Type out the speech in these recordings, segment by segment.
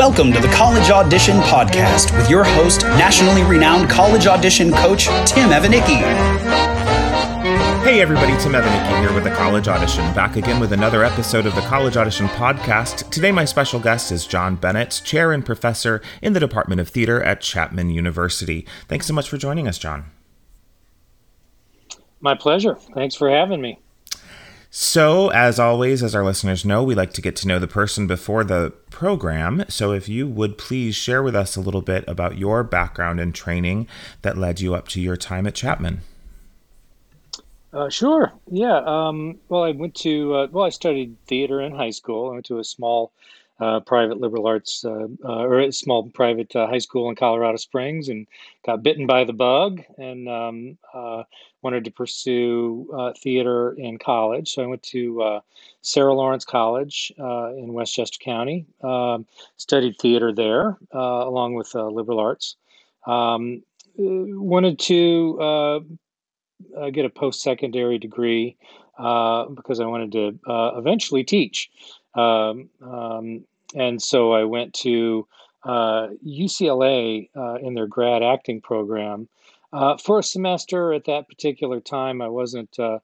Welcome to the College Audition Podcast with your host, nationally renowned college audition coach, Tim Evanicki. Hey everybody, Tim Evanicki here with the College Audition, back again with another episode of the College Audition Podcast. Today my special guest is John Bennett, chair and professor in the Department of Theater at Chapman University. Thanks so much for joining us, John. My pleasure. Thanks for having me. So, as always, as our listeners know, we like to get to know the person before the program. So if you would please share with us a little bit about your background and training that led you up to your time at Chapman. Sure. Yeah. I studied theater in high school. I went to a small private liberal arts or a small private high school in Colorado Springs, and got bitten by the bug, and wanted to pursue theater in college. So I went to Sarah Lawrence College in Westchester County, studied theater there along with liberal arts. Wanted to get a post-secondary degree because I wanted to eventually teach. And so I went to UCLA in their grad acting program for a semester. At that particular time, I wasn't. It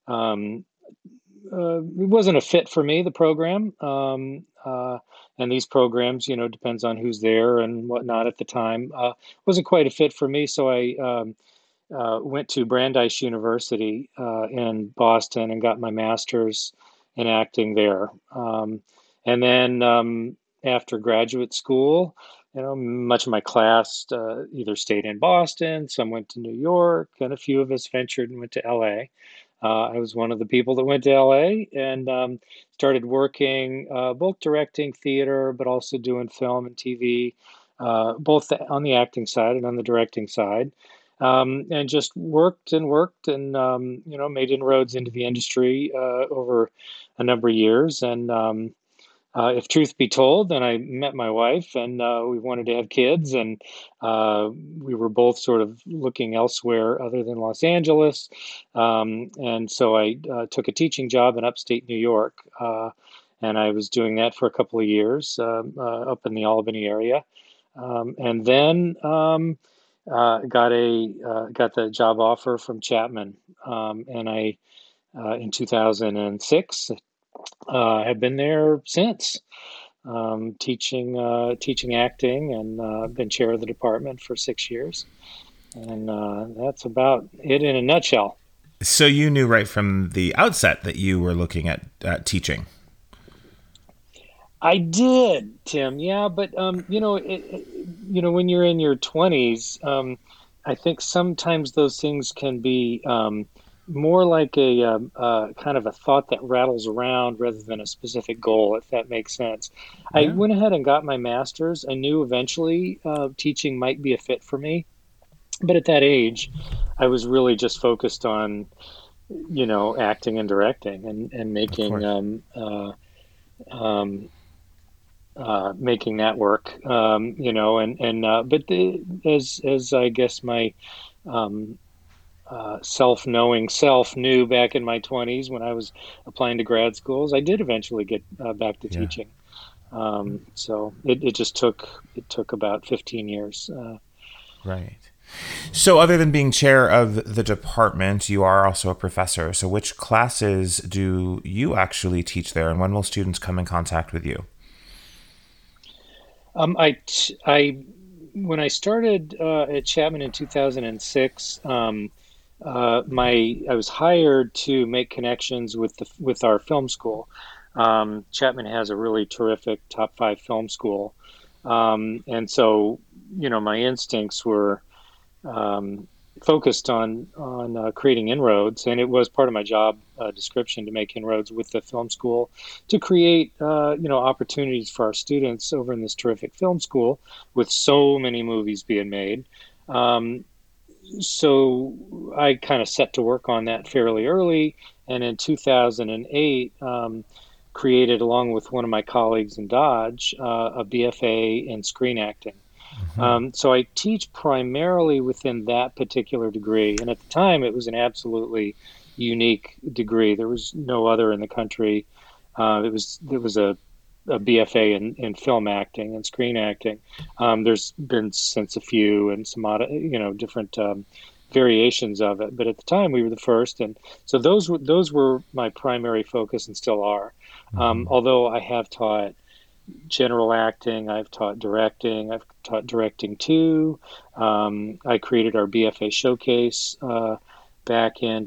wasn't a fit for me, the program. And these programs, depends on who's there and whatnot at the time. Wasn't quite a fit for me, so I went to Brandeis University in Boston and got my master's in acting there. And then after graduate school, much of my class either stayed in Boston, some went to New York, and a few of us ventured and went to LA. I was one of the people that went to LA and started working, both directing theater, but also doing film and TV, both on the acting side and on the directing side. And just worked and made inroads into the industry over a number of years. And if truth be told, then I met my wife, and we wanted to have kids, and we were both sort of looking elsewhere other than Los Angeles. And so I took a teaching job in upstate New York, and I was doing that for a couple of years up in the Albany area. And then got the job offer from Chapman, and I in 2006 have been there since, teaching acting, and been chair of the department for 6 years, and that's about it in a nutshell. So you knew right from the outset that you were looking at teaching. I did, Tim. Yeah, but when you're in your 20s, I think sometimes those things can be more like a kind of a thought that rattles around rather than a specific goal, if that makes sense. Yeah. I went ahead and got my master's. I knew eventually teaching might be a fit for me, but at that age, I was really just focused on, acting and directing and making making that work, as I guess my self-knowing self knew back in my 20s when I was applying to grad schools, I did eventually get back to teaching. So it took about 15 years. Right. So other than being chair of the department, you are also a professor. So which classes do you actually teach there, and when will students come in contact with you? When I started at Chapman in 2006, I was hired to make connections with our film school. Chapman has a really terrific top 5 film school, and so my instincts were focused on creating inroads, and it was part of my job description to make inroads with the film school to create opportunities for our students over in this terrific film school with so many movies being made. So I kind of set to work on that fairly early, and in 2008 created, along with one of my colleagues in Dodge, a BFA in screen acting. So I teach primarily within that particular degree, and at the time it was an absolutely unique degree. There was no other in the country. It was a a BFA in film acting and screen acting. There's been since a few and some different variations of it, but at the time we were the first, and so those were my primary focus and still are. Hmm. Although I have taught general acting, I've taught directing, I've taught directing too. I created our BFA showcase back in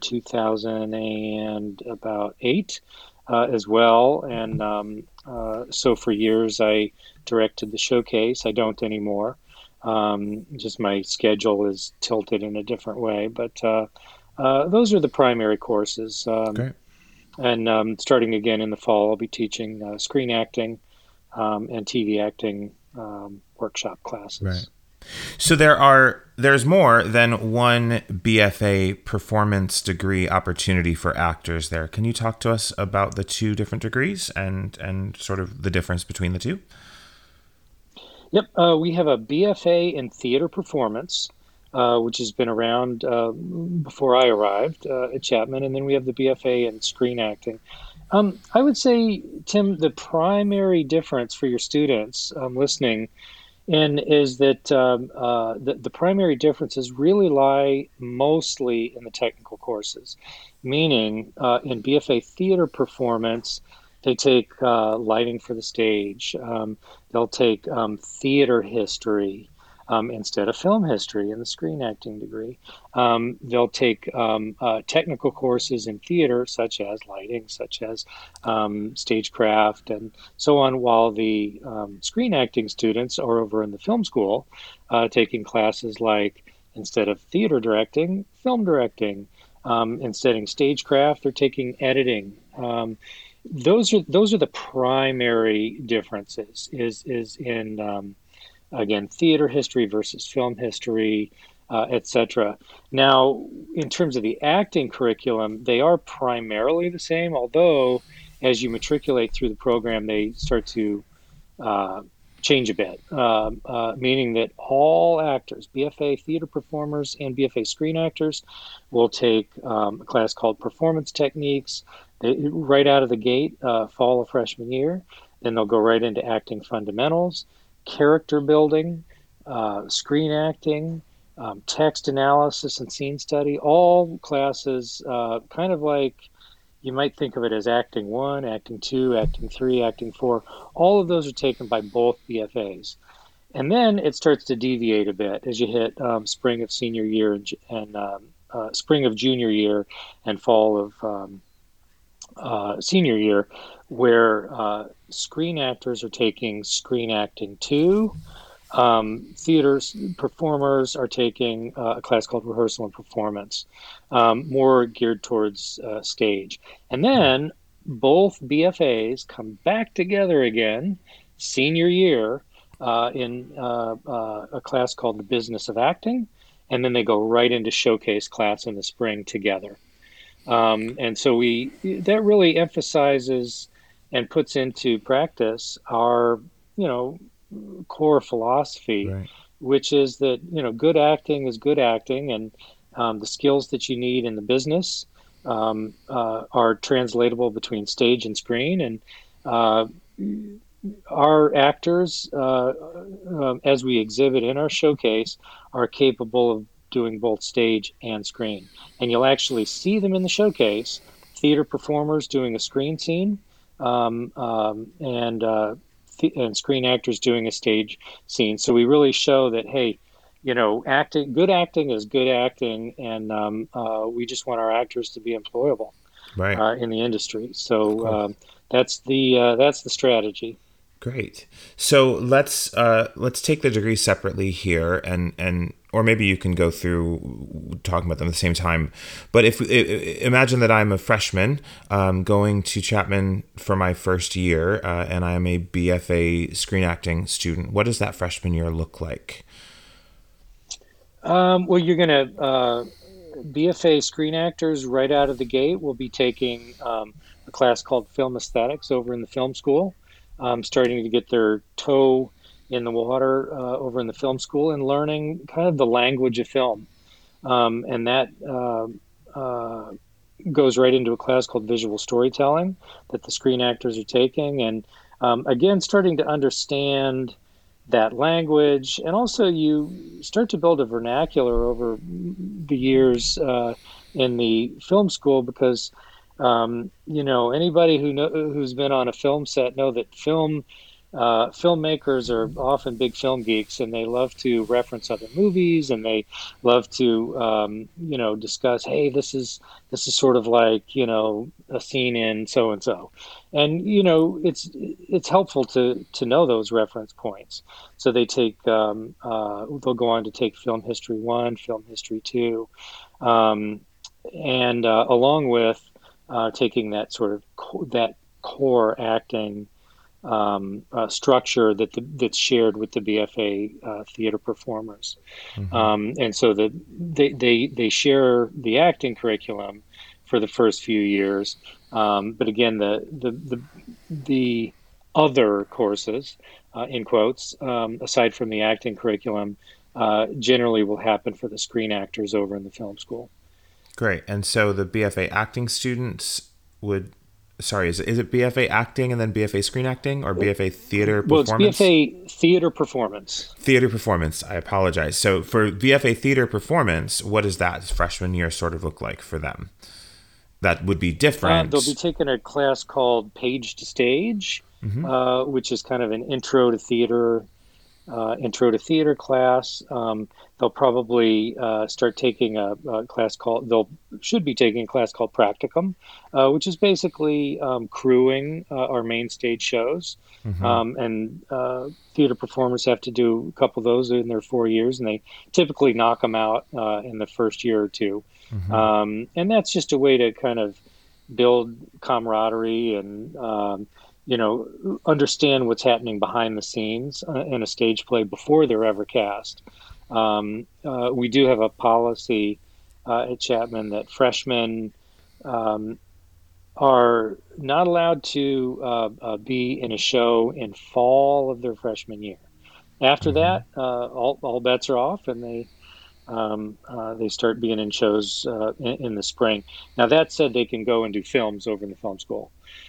2008 as well, and so for years I directed the showcase. I don't anymore. Just my schedule is tilted in a different way, but those are the primary courses. Great. And starting again in the fall, I'll be teaching screen acting and TV acting workshop Right. classes. So there's more than one BFA performance degree opportunity for actors there. Can you talk to us about the two different degrees and sort of the difference between the two? Yep, we have a BFA in theater performance, which has been around before I arrived at Chapman, and then we have the BFA in screen acting. I would say, Tim, the primary difference for your students listening in is that the primary differences really lie mostly in the technical courses, meaning in BFA theater performance, they take lighting for the stage. They'll take theater history instead of film history in the screen acting degree. They'll take technical courses in theater, such as lighting, such as stagecraft, and so on, while the screen acting students are over in the film school taking classes like, instead of theater directing, film directing. Instead of stagecraft, they're taking editing. Those are the primary differences. Is in again, theater history versus film history, etc. Now, in terms of the acting curriculum, they are primarily the same, although as you matriculate through the program, they start to uh, change a bit, meaning that all actors, BFA theater performers and BFA screen actors, will take a class called Performance Techniques right out of the gate, fall of freshman year. Then they'll go right into Acting Fundamentals, character building, screen acting, text analysis, and scene study. All classes, kind of like you might think of it as Acting 1, Acting 2, Acting 3, Acting 4. All of those are taken by both BFAs. And then it starts to deviate a bit as you hit spring of senior year and spring of junior year and fall of senior year, where screen actors are taking Screen Acting 2. Theaters performers are taking a class called Rehearsal and Performance, more geared towards stage. And then both BFAs come back together again senior year in a class called The Business of Acting, and then they go right into showcase class in the spring together. And so that really emphasizes and puts into practice our, you know, core philosophy, Right. which is that, good acting is good acting, and the skills that you need in the business are translatable between stage and screen. And uh, our actors, as we exhibit in our showcase, are capable of doing both stage and screen. And you'll actually see them in the showcase, theater performers doing a screen scene, and screen actors doing a stage scene. So we really show that, hey, good acting is good acting, and we just want our actors to be employable Right. in the industry. So Cool. that's the strategy. Great. So let's take the degrees separately here, and or maybe you can go through talking about them at the same time. But if imagine that I'm a freshman going to Chapman for my first year, and I'm a BFA screen acting student. What does that freshman year look like? Well, you're going to BFA screen actors right out of the gate will be taking a class called Film Aesthetics over in the film school, starting to get their toe in the water over in the film school and learning kind of the language of film. And that goes right into a class called Visual Storytelling that the screen actors are taking. And again, starting to understand that language, and also you start to build a vernacular over the years in the film school, because anybody who's been on a film set know that filmmakers are often big film geeks, and they love to reference other movies, and they love to discuss, hey, this is sort of like a scene in so and so, and it's helpful to know those reference points. So they'll go on to take film history 1, film history 2, and along with taking that sort of that core acting structure that's shared with the BFA theater performers. And so that they share the acting curriculum for the first few years. But again, the other courses, in quotes, aside from the acting curriculum, generally will happen for the screen actors over in the film school. Great. And so the BFA acting students would, sorry, is it BFA acting and then BFA screen acting, or BFA theater performance? Well, it's BFA theater performance. Theater performance. I apologize. So for BFA theater performance, what does that freshman year sort of look like for them? That would be different. They'll be taking a class called Page to Stage, which is kind of an intro to theater class. They'll probably start taking a class should be taking a class called Practicum, which is basically crewing our main stage shows. And theater performers have to do a couple of those in their 4 years, and they typically knock them out in the first year or two. And that's just a way to kind of build camaraderie and understand what's happening behind the scenes in a stage play before they're ever cast. We do have a policy at Chapman that freshmen are not allowed to be in a show in fall of their freshman year. After that, all bets are off, and they start being in shows in the spring. Now, that said, they can go and do films over in the film school.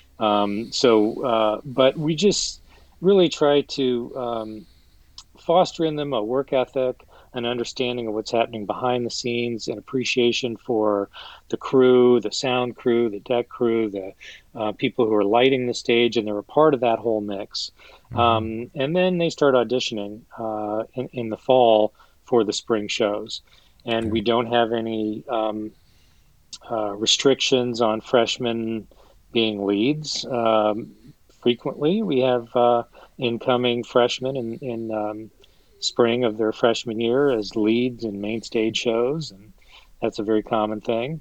But we just really try to foster in them a work ethic, an understanding of what's happening behind the scenes, an appreciation for the crew, the sound crew, the deck crew, the people who are lighting the stage, and they're a part of that whole mix. And then they start auditioning in the fall for the spring shows. And we don't have any restrictions on freshmen being leads. Frequently, we have incoming freshmen in spring of their freshman year as leads in main stage shows, and that's a very common thing.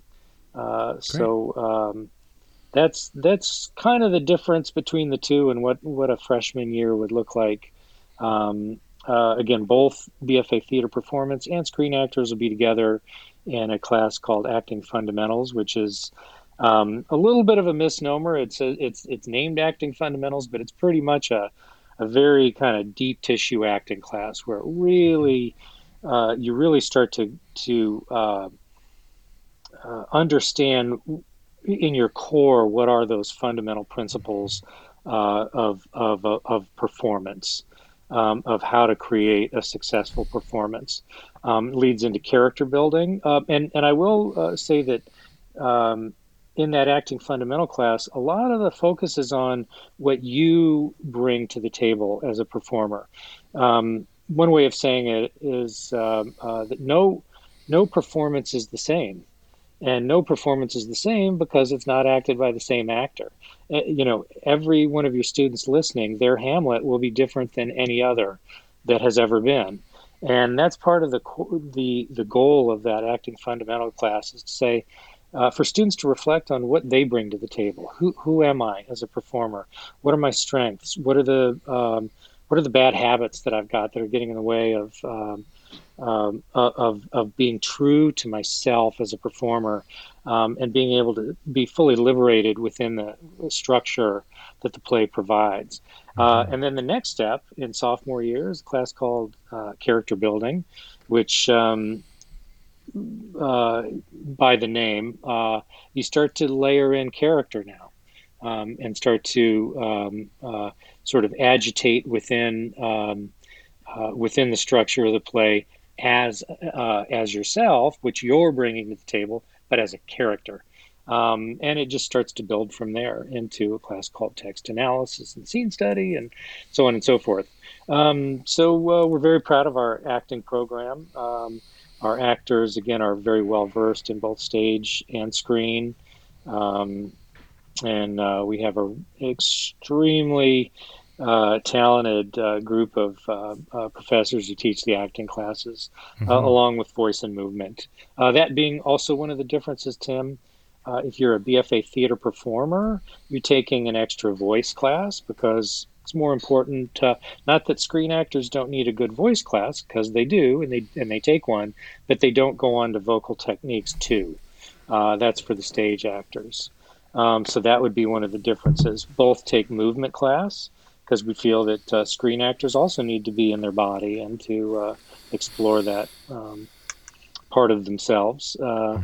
So that's kind of the difference between the two and what a freshman year would look like. Again, both BFA theater performance and screen actors will be together in a class called Acting Fundamentals, which is a little bit of a misnomer. It's named Acting Fundamentals, but it's pretty much a very kind of deep tissue acting class where really you really start to understand in your core what are those fundamental principles of performance, of how to create a successful performance. Leads into character building, and I will say that. In that acting fundamental class, a lot of the focus is on what you bring to the table as a performer. One way of saying it is that no performance is the same, and no performance is the same because it's not acted by the same actor. Every one of your students listening, their Hamlet will be different than any other that has ever been. And that's part of the goal of that acting fundamental class, is to say, for students to reflect on what they bring to the table. Who am I as a performer? What are my strengths? What are the bad habits that I've got that are getting in the way of being true to myself as a performer, and being able to be fully liberated within the structure that the play provides. And then the next step in sophomore year is a class called Character Building, which by the name, you start to layer in character now. and start to sort of agitate within within the structure of the play as yourself, which you're bringing to the table, but as a character. And it just starts to build from there into a class called text analysis and scene study, and so on and so forth. So we're very proud of our acting program. Our actors, again, are very well versed in both stage and screen. And we have an extremely talented group of professors who teach the acting classes, along with voice and movement. That being also one of the differences, Tim. If you're a BFA theater performer, you're taking an extra voice class because it's more important. Not that screen actors don't need a good voice class, because they do, and they take one, but they don't go on to vocal techniques too. That's for the stage actors. So that would be one of the differences. Both take movement class because we feel that screen actors also need to be in their body and to explore that part of themselves.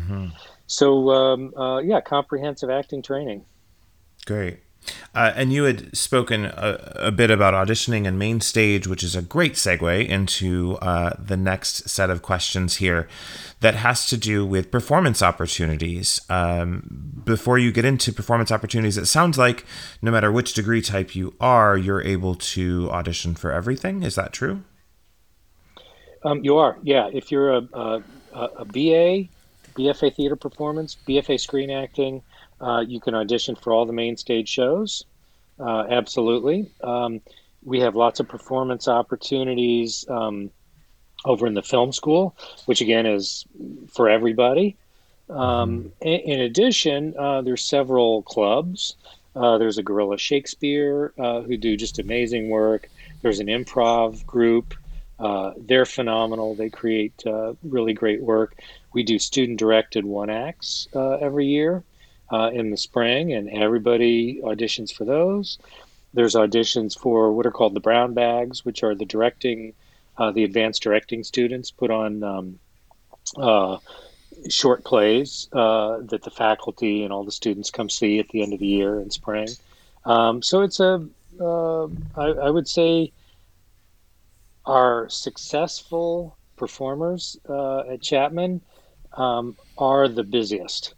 So, yeah, comprehensive acting training. Great. And you had spoken a bit about auditioning and main stage, which is a great segue into the next set of questions here that has to do with performance opportunities. Before you get into performance opportunities, it sounds like no matter which degree type you are, you're able to audition for everything. Is that true? You are, yeah. If you're a BA, BFA theater performance, BFA screen acting, you can audition for all the main stage shows. Absolutely. We have lots of performance opportunities over in the film school, which again is for everybody. In addition, there's several clubs. There's a Guerrilla Shakespeare who do just amazing work. There's an improv group. They're phenomenal. They create really great work. We do student-directed one-acts every year in the spring, and everybody auditions for those. There's auditions for what are called the brown bags, which are the advanced directing students put on short plays that the faculty and all the students come see at the end of the year in spring. So it's I would say our successful performers at Chapman are the busiest.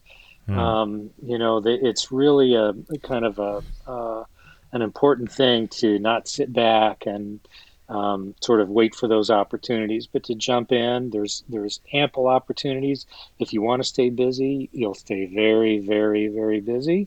It's really a kind of an important thing to not sit back and sort of wait for those opportunities, but to jump in. There's ample opportunities. If you want to stay busy, you'll stay very, very, very busy,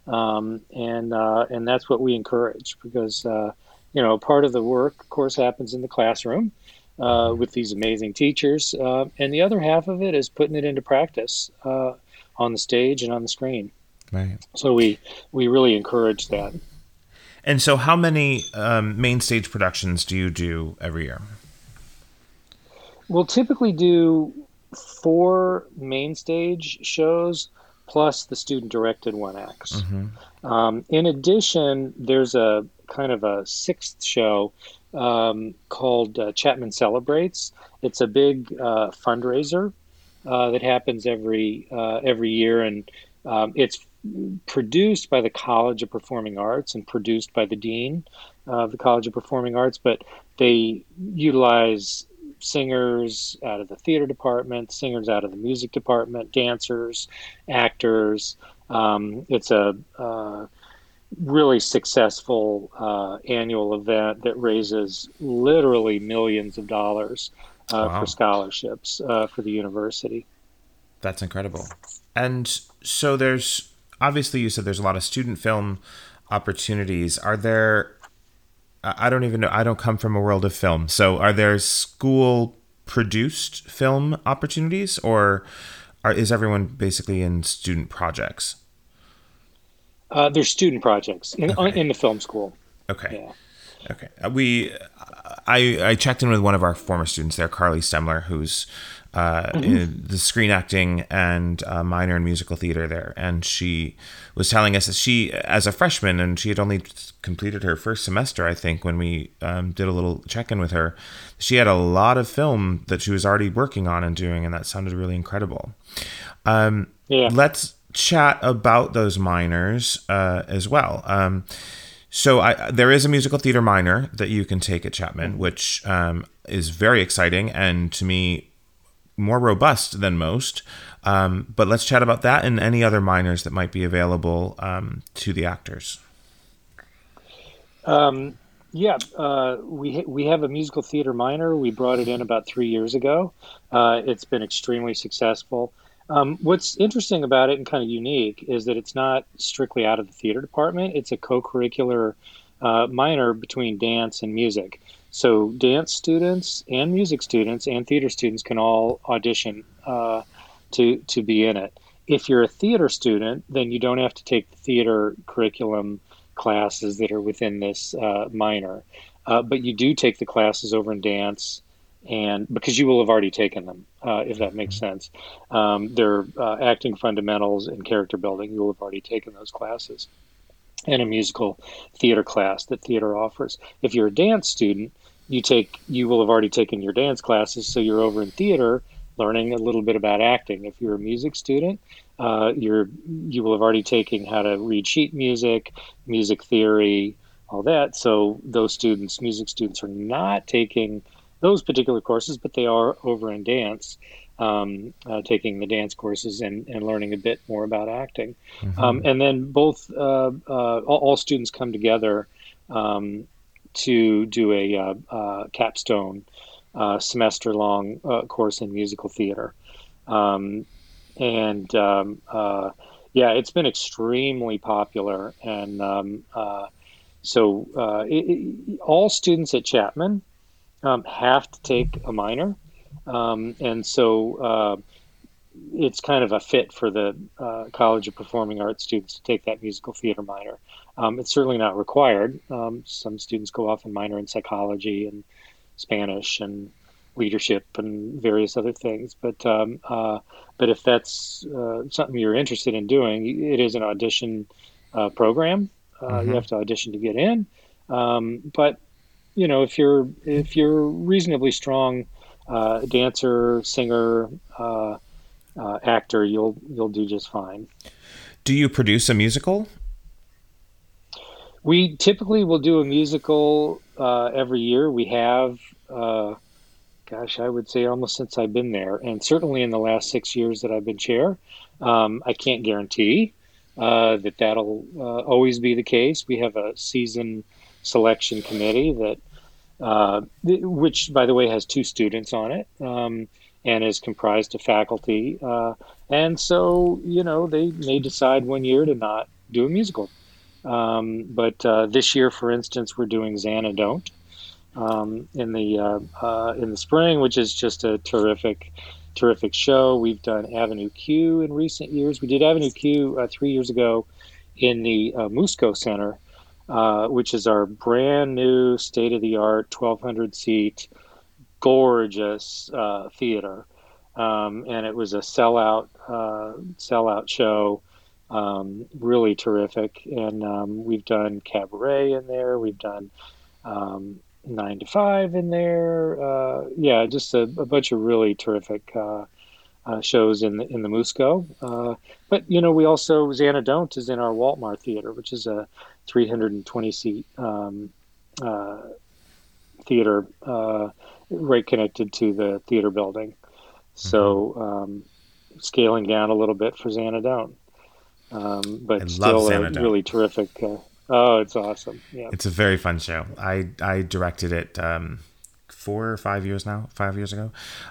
and that's what we encourage, because part of the work, of course, happens in the classroom with these amazing teachers, and the other half of it is putting it into practice on the stage and on the screen. Right. So we really encourage that. And so how many main stage productions do you do every year? We'll typically do 4 main stage shows plus the student-directed one-acts. In addition, there's a kind of a 6th show called Chapman Celebrates. It's a big fundraiser that happens every year, and it's produced by the College of Performing Arts and produced by the Dean of the College of Performing Arts, but they utilize singers out of the theater department, singers out of the music department, dancers, actors. It's a really successful annual event that raises literally millions of dollars for scholarships for the university. That's incredible. And so there's, obviously you said there's a lot of student film opportunities. Are there, I don't even know, I don't come from a world of film. So are there school produced film opportunities, or is everyone basically in student projects? There's student projects in the film school. Okay. Yeah. Okay. I checked in with one of our former students there, Carly Stemler, who's in the screen acting and minor in musical theater there. And she was telling us that she, as a freshman, and she had only completed her first semester, I think, when we did a little check-in with her, she had a lot of film that she was already working on and doing, and that sounded really incredible. Yeah. Let's chat about those minors as well. So there is a musical theater minor that you can take at Chapman, which is very exciting and to me more robust than most. But let's chat about that and any other minors that might be available to the actors. We have a musical theater minor. We brought it in about 3 years ago. It's been extremely successful. What's interesting about it and kind of unique is that it's not strictly out of the theater department. It's a co-curricular minor between dance and music. So dance students and music students and theater students can all audition to be in it. If you're a theater student, then you don't have to take the theater curriculum classes that are within this minor, but you do take the classes over in dance, and because you will have already taken them, if that makes sense. They're acting fundamentals and character building. You will have already taken those classes, and a musical theater class that theater offers. If you're a dance student, you will have already taken your dance classes, so you're over in theater learning a little bit about acting. If you're a music student, you will have already taken how to read sheet music, music theory, all that. So those students, music students, are not taking those particular courses, but they are over in dance, taking the dance courses and learning a bit more about acting. And then all students come together to do a capstone semester-long course in musical theater. It's been extremely popular. And all students at Chapman have to take a minor. It's kind of a fit for the College of Performing Arts students to take that musical theater minor. It's certainly not required. Some students go off and minor in psychology and Spanish and leadership and various other things. But if that's something you're interested in doing, it is an audition program. You have to audition to get in. But if you're reasonably strong dancer, singer, actor, you'll do just fine. Do you produce a musical? We typically will do a musical every year. We have, I would say almost since I've been there, and certainly in the last 6 years that I've been chair. I can't guarantee that'll always be the case. We have a season selection committee which, by the way, has 2 students on it, and is comprised of faculty. And so, they may decide one year to not do a musical. But this year, for instance, we're doing Xanadont in the spring, which is just a terrific show. We've done Avenue Q in recent years. We did Avenue Q 3 years ago in the Musco Center, which is our brand new state-of-the-art 1,200 seat, gorgeous theater, and it was a sellout show. Really terrific. And we've done Cabaret in there. We've done 9 to 5 in there. Just a bunch of really terrific shows in the Musco. But we also, Xanadont is in our Waltmar Theater, which is a 320 seat theater right connected to the theater building. So scaling down a little bit for Xanadont. But still a really terrific. It's awesome. Yeah, it's a very fun show. I directed it 4 or 5 years ago.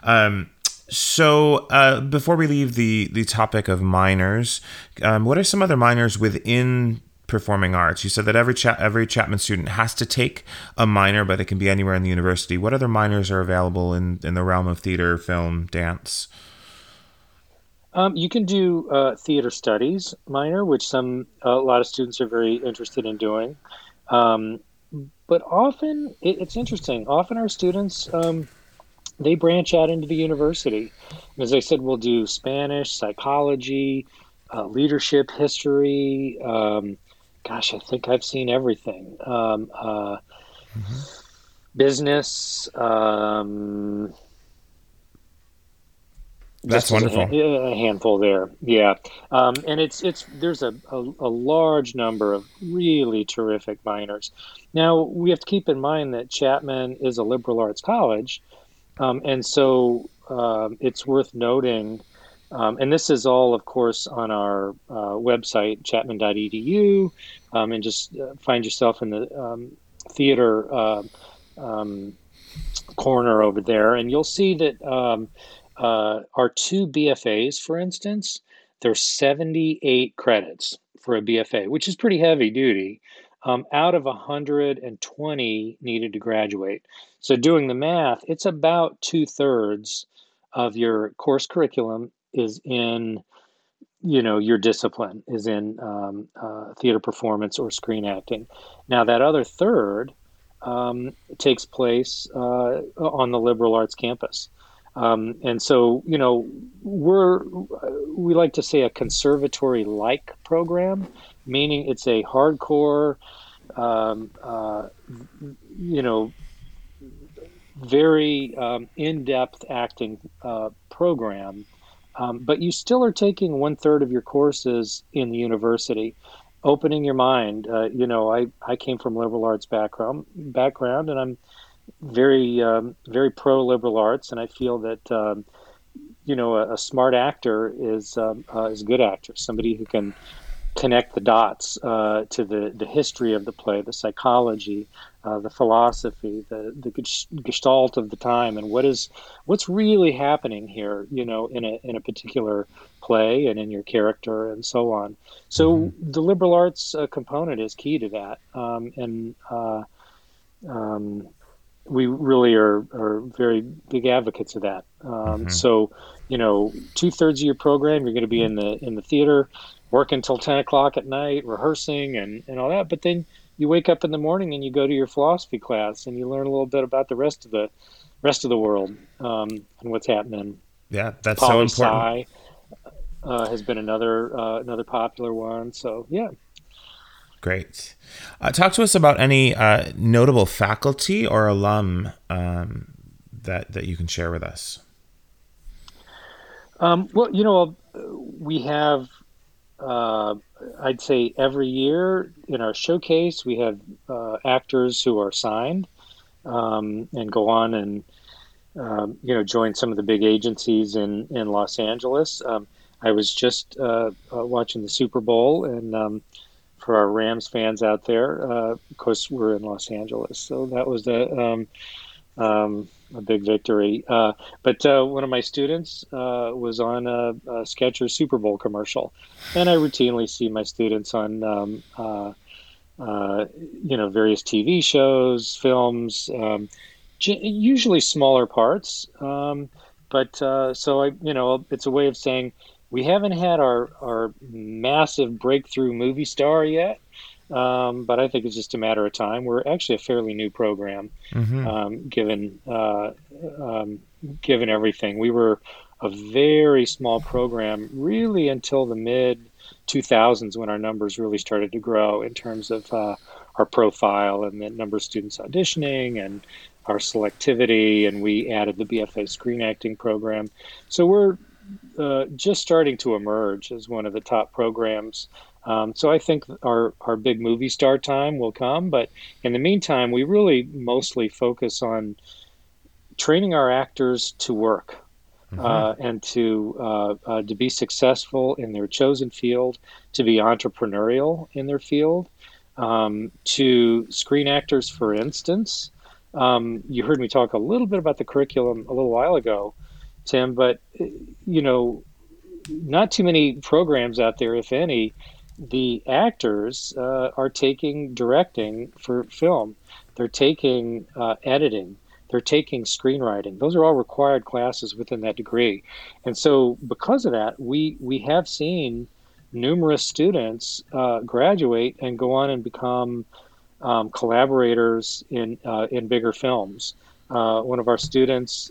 So before we leave the topic of minors, what are some other minors within performing arts? You said that every Chapman student has to take a minor, but it can be anywhere in the university. What other minors are available in the realm of theater, film, dance? You can do theater studies minor, which a lot of students are very interested in doing. But often, it's interesting. Often our students, they branch out into the university. And as I said, we'll do Spanish, psychology, leadership, history. I think I've seen everything. Business. That's wonderful. A handful there, yeah. And there's a large number of really terrific minors. Now we have to keep in mind that Chapman is a liberal arts college, and so it's worth noting, and this is all, of course, on our website, chapman.edu, and just find yourself in the theater um, corner over there, and you'll see that our two BFAs, for instance, there's 78 credits for a BFA, which is pretty heavy duty, out of 120 needed to graduate. So doing the math, it's about 2/3 of your course curriculum is in, your discipline is in theater performance or screen acting. Now that other third takes place on the liberal arts campus. And so, we like to say a conservatory-like program, meaning it's a hardcore, um, uh, you know, very in-depth acting program, but you still are taking 1/3 of your courses in the university, opening your mind. I came from liberal arts background, and I'm very pro liberal arts, and I feel that a smart actor is a good actor, somebody who can connect the dots to the history of the play, the psychology, the philosophy, the gestalt of the time, and what's really happening here, in a particular play and in your character and so on. Mm-hmm. So the liberal arts component is key to that, and we really are very big advocates of that. Mm-hmm. So, 2/3 of your program, you're going to be in the theater, working until 10 o'clock at night, rehearsing and all that. But then you wake up in the morning and you go to your philosophy class and you learn a little bit about the rest of the world, and what's happening. Yeah, that's so Poli important. sci has been another popular one. So yeah. Great. Talk to us about any notable faculty or alum that you can share with us. Well, we have, I'd say every year in our showcase, we have actors who are signed and go on and, join some of the big agencies in Los Angeles. I was just watching the Super Bowl, and for our Rams fans out there, of course, we're in Los Angeles, so that was a big victory. But one of my students was on a Skechers Super Bowl commercial, and I routinely see my students on various TV shows, films, usually smaller parts. So it's a way of saying we haven't had our massive breakthrough movie star yet, but I think it's just a matter of time. We're actually a fairly new program, Mm-hmm. given everything. We were a very small program, really, until the mid 2000s when our numbers really started to grow in terms of our profile and the number of students auditioning and our selectivity, and we added the BFA screen acting program. So we're just starting to emerge as one of the top programs. So I think our big movie star time will come, but in the meantime, we really mostly focus on training our actors to work Mm-hmm. and to be successful in their chosen field, to be entrepreneurial in their field. To screen actors, for instance, you heard me talk a little bit about the curriculum a little while ago, Tim, but you know, not too many programs out there, if any. The actors are taking directing for film. They're taking editing. They're taking screenwriting. Those are all required classes within that degree. And so, because of that, we have seen numerous students graduate and go on and become collaborators in bigger films. One of our students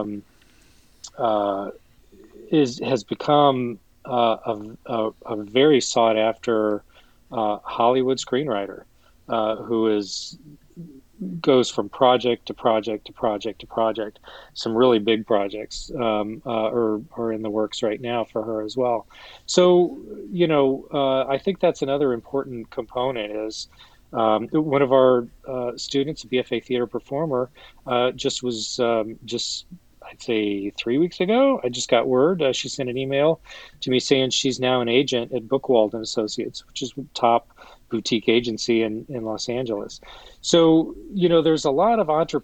uh, has become a very sought after Hollywood screenwriter who is goes from project to project to project to project. Some really big projects are in the works right now for her as well. So, I think that's another important component is one of our students, a BFA theater performer, just I'd say 3 weeks ago, I just got word. She sent an email to me saying she's now an agent at Bookwald and Associates, which is top boutique agency in Los Angeles. So, there's a lot of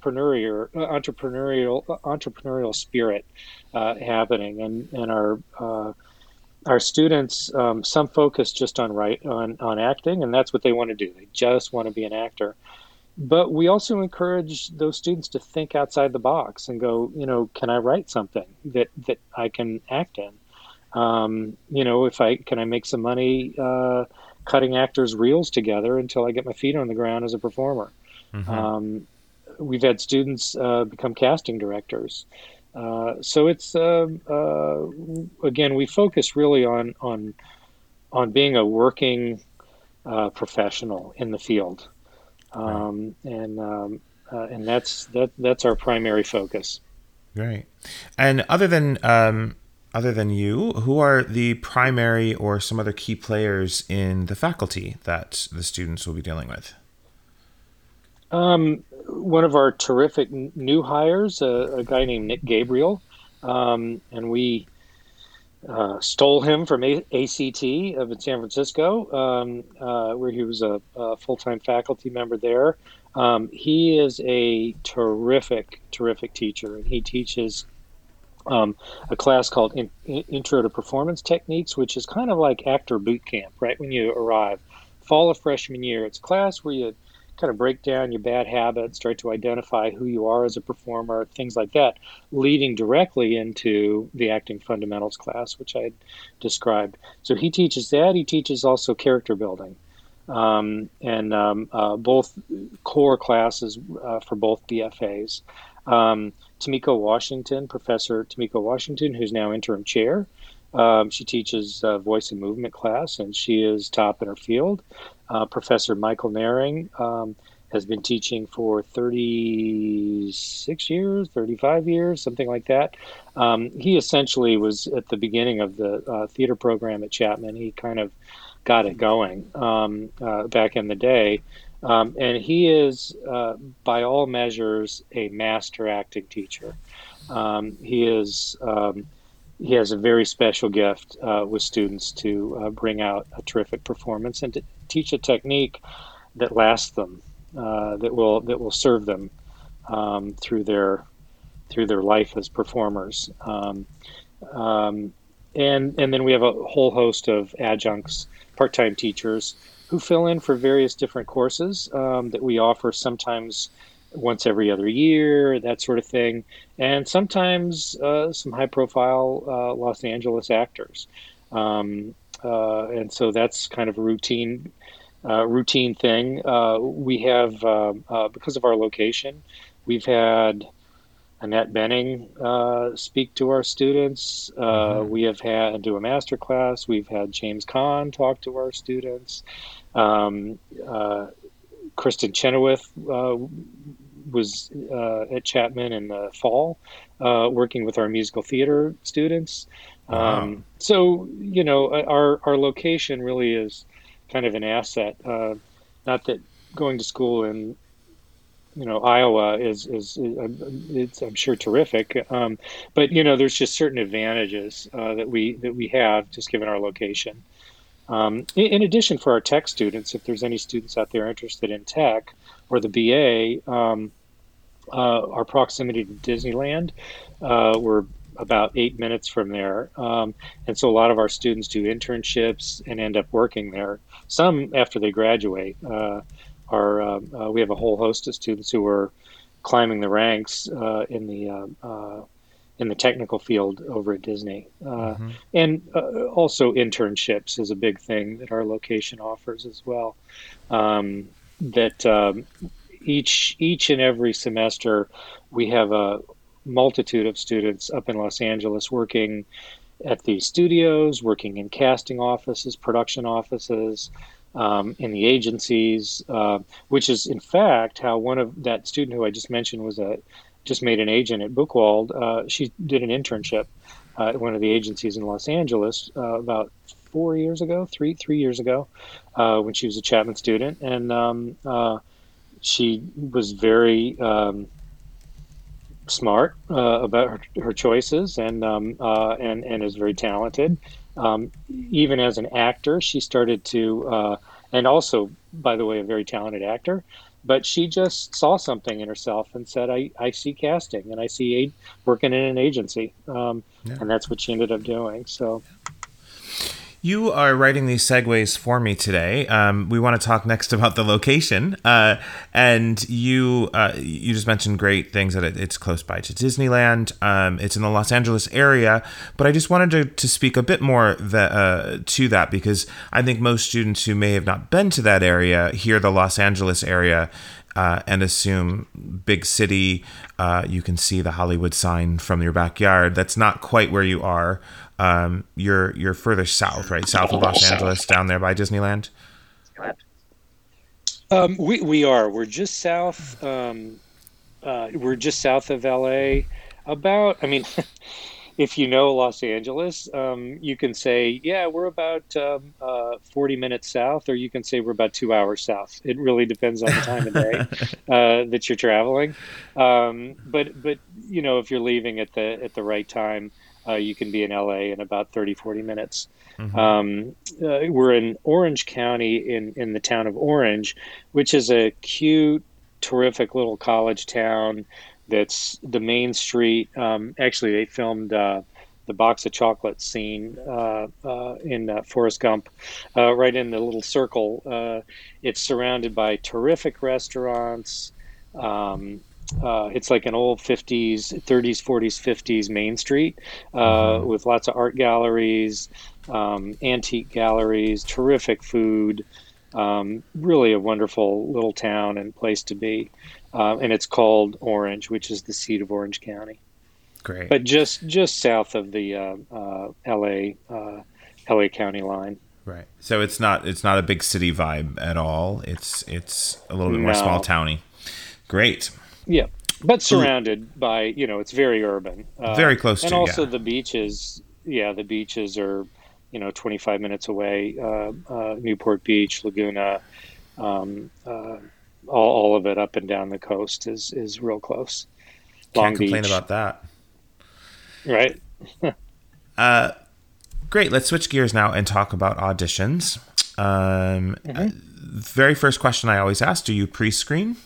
entrepreneurial spirit happening, and our students, some focus just on acting, and that's what they want to do. They just want to be an actor. But we also encourage those students to think outside the box and go, can I write something that I can act in? Can I make some money cutting actors' reels together until I get my feet on the ground as a performer? Mm-hmm. We've had students become casting directors. So it's again, we focus really on being a working professional in the field. And that's our primary focus. Right. And other than you, who are the primary or some other key players in the faculty that the students will be dealing with? One of our terrific new hires, a guy named Nick Gabriel, and we stole him from ACT up in San Francisco, where he was a full-time faculty member there. He is a terrific teacher, and he teaches a class called Intro to Performance Techniques, which is kind of like actor boot camp, right when you arrive. Fall of freshman year, it's a class where you kind of break down your bad habits, try to identify who you are as a performer, things like that, leading directly into the acting fundamentals class, which I described. So he teaches that. He teaches also character building, and both core classes for both BFAs. Tamiko Washington, Professor Tamiko Washington, who's now interim chair, she teaches voice and movement class, and she is top in her field. Professor Michael Naring has been teaching for 36 years, 35 years, something like that. He essentially was at the beginning of the theater program at Chapman. He kind of got it going back in the day. And he is, by all measures, a master acting teacher. He has a very special gift with students to bring out a terrific performance and to teach a technique that lasts them, that will serve them through their life as performers. And then we have a whole host of adjuncts, part-time teachers who fill in for various different courses that we offer, sometimes once every other year, that sort of thing, and sometimes some high-profile Los Angeles actors, and so that's kind of a routine thing. We have, because of our location, we've had Annette Benning speak to our students. We have had do a master class. We've had James Caan talk to our students. Kristen Chenoweth was at Chapman in the fall, working with our musical theater students. Wow. So, our location really is kind of an asset. Not that going to school in, Iowa is it's, I'm sure, terrific. But, there's just certain advantages that we have just given our location. In addition, for our tech students, if there's any students out there interested in tech or the BA, our proximity to Disneyland, we're about 8 minutes from there. And so a lot of our students do internships and end up working there. Some after they graduate. We have a whole host of students who are climbing the ranks in the technical field over at Disney. And also internships is a big thing that our location offers as well. Each and every semester, we have a multitude of students up in Los Angeles working at the studios, working in casting offices, production offices, in the agencies, which is in fact how one of that student who I just mentioned just made an agent at Buchwald. She did an internship at one of the agencies in Los Angeles about 4 years ago, three years ago, when she was a Chapman student, and she was very smart about her choices, and is very talented. Even as an actor, she started to, and also, by the way, a very talented actor. But she just saw something in herself and said, "I see casting, and I see working in an agency," and that's what she ended up doing. So. You are writing these segues for me today. We want to talk next about the location, and you just mentioned great things that it's close by to Disneyland. It's in the Los Angeles area, but I just wanted to speak a bit more to that, because I think most students who may have not been to that area hear the Los Angeles area and assume big city. You can see the Hollywood sign from your backyard. That's not quite where you are. You're further south, right? South of Los Angeles, down there by Disneyland. We are. We're just south. We're just south of LA. I mean, if you know Los Angeles, you can say, yeah, we're about 40 minutes south, or you can say we're about 2 hours south. It really depends on the time of day that you're traveling. But if you're leaving at the right time, you can be in LA in about 30, 40 minutes. Mm-hmm. We're in Orange County in the town of Orange, which is a cute, terrific little college town. That's the main street. Actually, they filmed the box of chocolate scene in Forrest Gump, right in the little circle. It's surrounded by terrific restaurants. It's like an old 30s, 40s, 50s Main Street with lots of art galleries, antique galleries, terrific food. Really a wonderful little town and place to be. And it's called Orange, which is the seat of Orange County. Great. But just south of the LA County line. Right. So it's not a big city vibe at all. It's a little bit more small towny. Great. Yeah, but surrounded by, it's very urban. Very close to, and also the beaches. Yeah, the beaches are, 25 minutes away. Newport Beach, Laguna, all of it up and down the coast is real close. Can't complain about that. Right. Great. Let's switch gears now and talk about auditions. Very first question I always ask: do you pre-screen?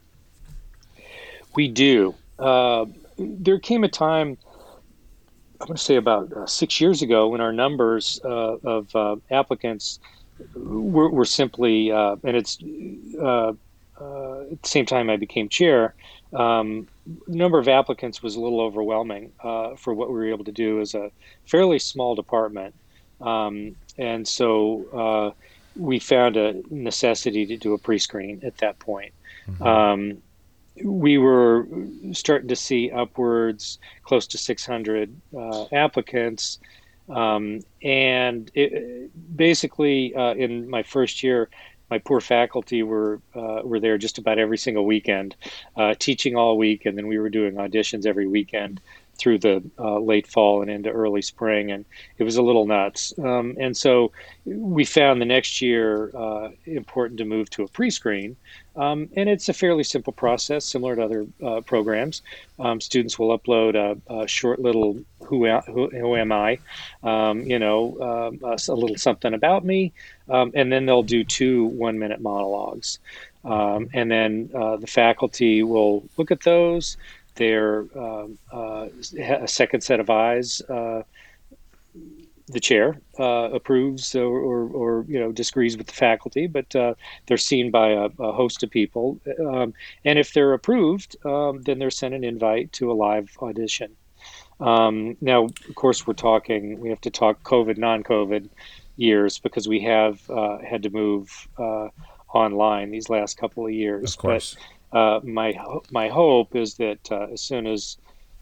We do. There came a time, I'm going to say about 6 years ago, when our numbers of applicants were simply, and it's at the same time I became chair, number of applicants was a little overwhelming for what we were able to do as a fairly small department. And so we found a necessity to do a pre-screen at that point. Mm-hmm. We were starting to see upwards close to 600 applicants. And basically in my first year, my poor faculty were there just about every single weekend, teaching all week. And then we were doing auditions every weekend through the late fall and into early spring. And it was a little nuts. And so we found the next year important to move to a pre-screen. And it's a fairly simple process, similar to other programs. Students will upload a short little who am I, a little something about me, and then they'll do 2 1-minute monologues. And then the faculty will look at those. They're a second set of eyes. The chair approves or disagrees with the faculty, but they're seen by a host of people. And if they're approved, then they're sent an invite to a live audition. Now, of course, we have to talk COVID, non-COVID years, because we have had to move online these last couple of years. Of course. But my hope is that as soon as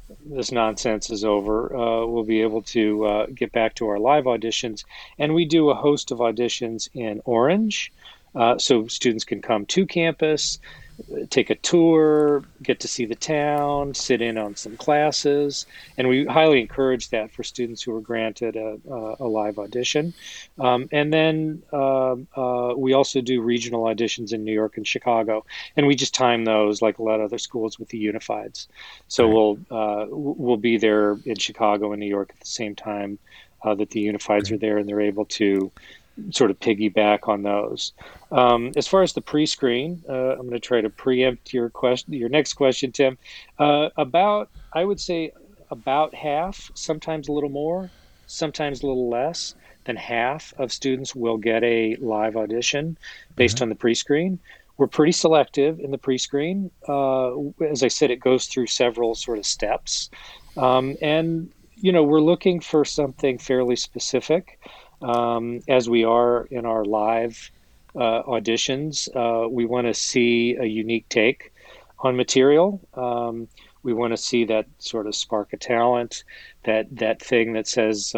this nonsense is over, we'll be able to get back to our live auditions. And we do a host of auditions in Orange, so students can come to campus, take a tour, get to see the town, sit in on some classes, and we highly encourage that for students who are granted a live audition. And then we also do regional auditions in New York and Chicago, and we just time those like a lot of other schools with the Unifieds. So we'll be there in Chicago and New York at the same time that the Unifieds are there, and they're able to sort of piggyback on those. As far as the pre-screen, I'm going to try to preempt your next question, Tim. I would say about half, sometimes a little more, sometimes a little less than half of students will get a live audition based on the pre-screen. We're pretty selective in the pre-screen. As I said, it goes through several sort of steps. And, we're looking for something fairly specific. As we are in our live auditions, we want to see a unique take on material. We want to see that sort of spark of talent, that thing that says,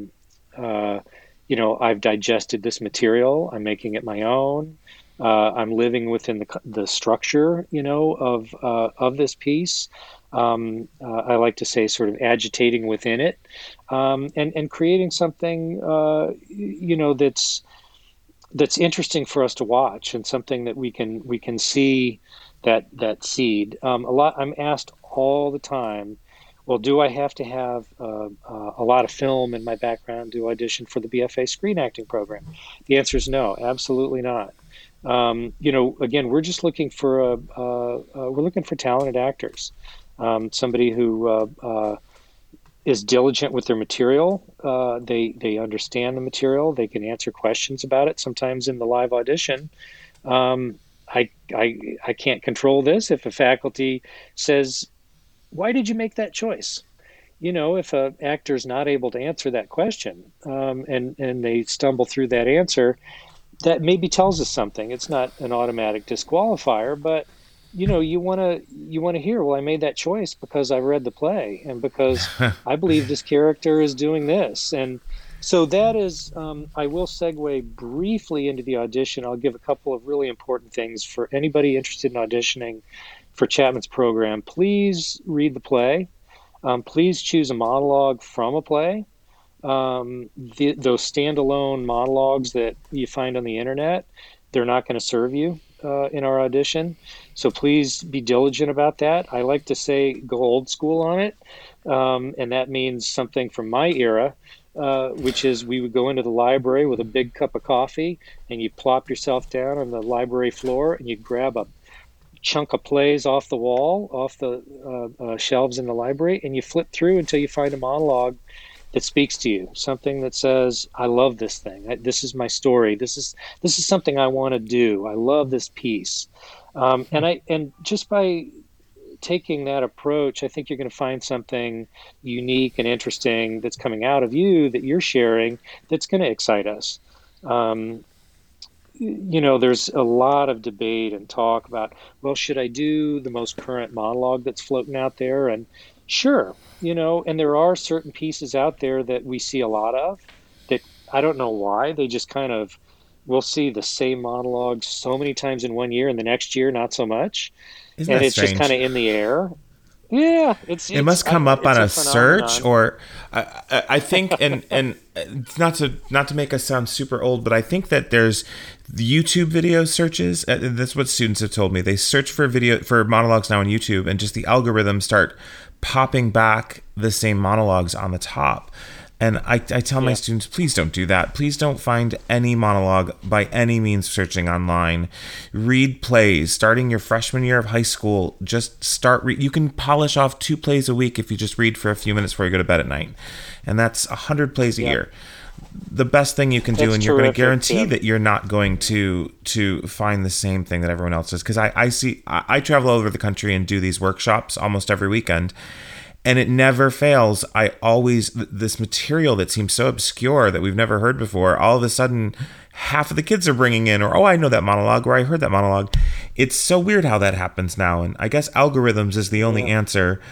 I've digested this material, I'm making it my own. I'm living within the structure, of this piece. I like to say sort of agitating within it, and creating something, that's interesting for us to watch, and something that we can see that seed. I'm asked all the time, well, do I have to have a lot of film in my background to audition for the BFA screen acting program? The answer is no, absolutely not. Again, we're just looking for talented actors, somebody who is diligent with their material. They understand the material. They can answer questions about it. Sometimes in the live audition, I can't control this. If a faculty says, "Why did you make that choice?" If an actor's not able to answer that question, and they stumble through that answer, that maybe tells us something. It's not an automatic disqualifier, but you want to hear, well, I made that choice because I read the play and because I believe this character is doing this. And so that is, I will segue briefly into the audition. I'll give a couple of really important things for anybody interested in auditioning for Chapman's program. Please read the play. Please choose a monologue from a play. Those standalone monologues that you find on the internet, they're not going to serve you in our audition. So please be diligent about that. I like to say go old school on it. And that means something from my era, which is we would go into the library with a big cup of coffee, and you plop yourself down on the library floor, and you grab a chunk of plays off the wall, off the shelves in the library, and you flip through until you find a monologue that speaks to you, something that says, I love this thing. This is my story. This is something I want to do. I love this piece. And just by taking that approach, I think you're going to find something unique and interesting that's coming out of you that you're sharing that's going to excite us. There's a lot of debate and talk about, well, should I do the most current monologue that's floating out there? And sure, and there are certain pieces out there that we see a lot of that I don't know why. They just kind of, we'll see the same monologue so many times in one year, and the next year, not so much. Isn't and that it's strange? just kind of in the air. Yeah, it must come up on a search, or I think, and not to make us sound super old, but I think that there's the YouTube video searches. That's what students have told me. They search for monologues now on YouTube, and just the algorithms start popping back the same monologues on the top. And I tell my students, please don't do that. Please don't find any monologue by any means searching online. Read plays. Starting your freshman year of high school, just start. You can polish off 2 plays a week if you just read for a few minutes before you go to bed at night. And that's 100 plays a year. The best thing you can do, and you're going to guarantee that you're not going to find the same thing that everyone else does. Because I travel all over the country and do these workshops almost every weekend. And it never fails. This material that seems so obscure that we've never heard before, all of a sudden, half of the kids are bringing in, or, oh, I know that monologue, or I heard that monologue. It's so weird how that happens now. And I guess algorithms is the only answer.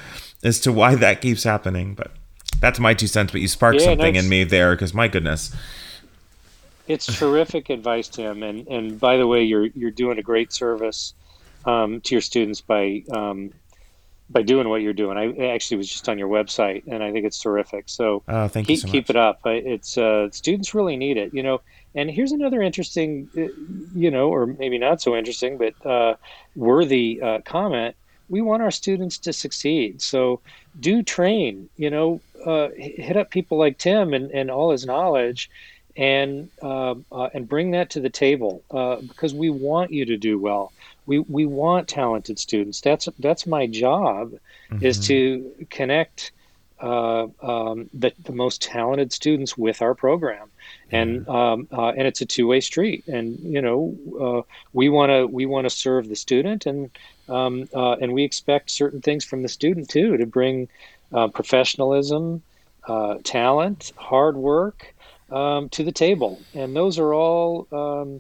as to why that keeps happening. But that's my 2 cents. But you sparked something in me there, because my goodness. It's terrific advice, Tim. And by the way, you're doing a great service to your students by doing what you're doing. I actually was just on your website, and I think it's terrific. So thank you so much. Keep it up. It's students really need it, And here's another interesting, or maybe not so interesting, but worthy comment. We want our students to succeed. So do train, hit up people like Tim and all his knowledge, and bring that to the table, because we want you to do well. We want talented students. That's my job, is to connect the most talented students with our program, and it's a two-way street. And we want to serve the student, and we expect certain things from the student too, to bring professionalism, talent, hard work to the table. And those are all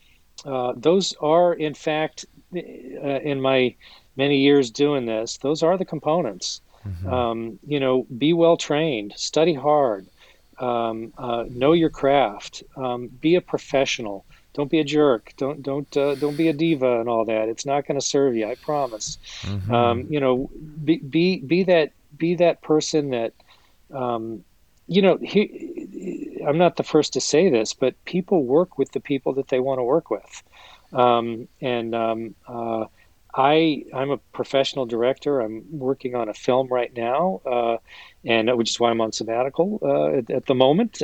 in fact, in my many years doing this, those are the components. Be well trained, study hard, know your craft, be a professional. Don't be a jerk. Don't be a diva and all that. It's not going to serve you, I promise. Be that person that, I'm not the first to say this, but people work with the people that they want to work with. I'm a professional director. I'm working on a film right now, and which is why I'm on sabbatical at the moment.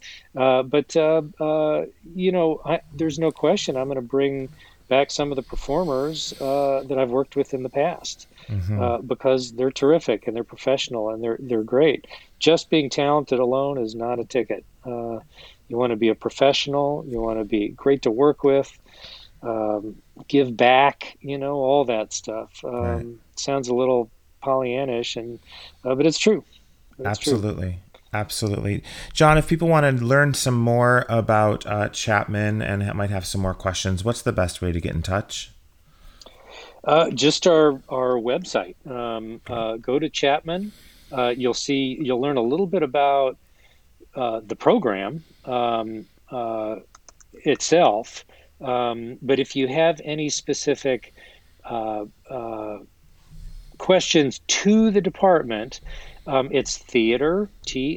There's no question I'm going to bring back some of the performers that I've worked with in the past, because they're terrific and they're professional and they're great. Just being talented alone is not a ticket. You want to be a professional. You want to be great to work with. Give back, all that stuff. Right. Sounds a little Pollyannish, but it's true. Absolutely. John, if people want to learn some more about Chapman and might have some more questions, what's the best way to get in touch? Just our website. Go to Chapman. You'll learn a little bit about the program itself. But if you have any specific questions to the department, it's theater,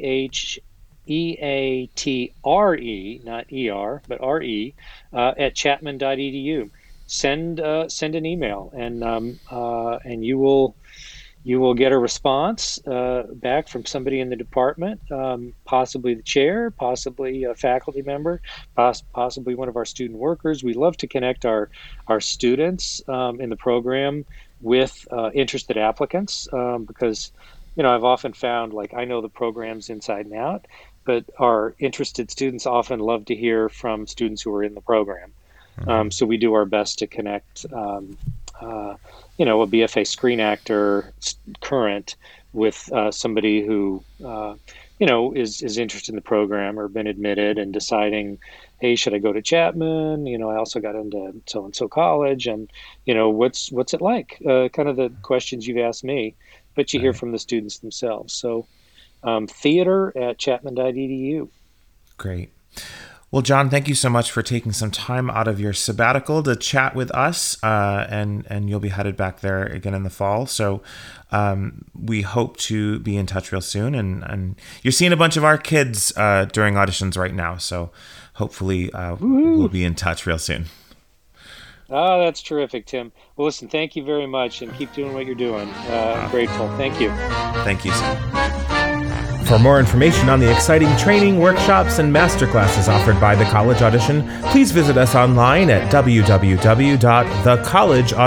THEATRE, not ER, but RE, at chapman.edu. Send an email, and you will get a response back from somebody in the department, possibly the chair, possibly a faculty member, possibly one of our student workers. We love to connect our students in the program with interested applicants, because I've often found, I know the programs inside and out, but our interested students often love to hear from students who are in the program. So we do our best to connect a BFA screen actor current with somebody who is interested in the program or been admitted and deciding, hey, should I go to Chapman? I also got into so-and-so college, and what's it like? Kind of the questions you've asked me, but you hear from the students themselves. So theater at chapman.edu. Great. Well, John, thank you so much for taking some time out of your sabbatical to chat with us, and you'll be headed back there again in the fall. So we hope to be in touch real soon, and you're seeing a bunch of our kids during auditions right now, so hopefully we'll be in touch real soon. Oh, that's terrific, Tim. Well, listen, thank you very much, and keep doing what you're doing. I'm grateful. Thank you. Thank you, sir. For more information on the exciting training, workshops, and masterclasses offered by The College Audition, please visit us online at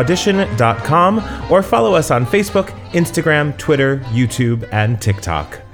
www.thecollegeaudition.com or follow us on Facebook, Instagram, Twitter, YouTube, and TikTok.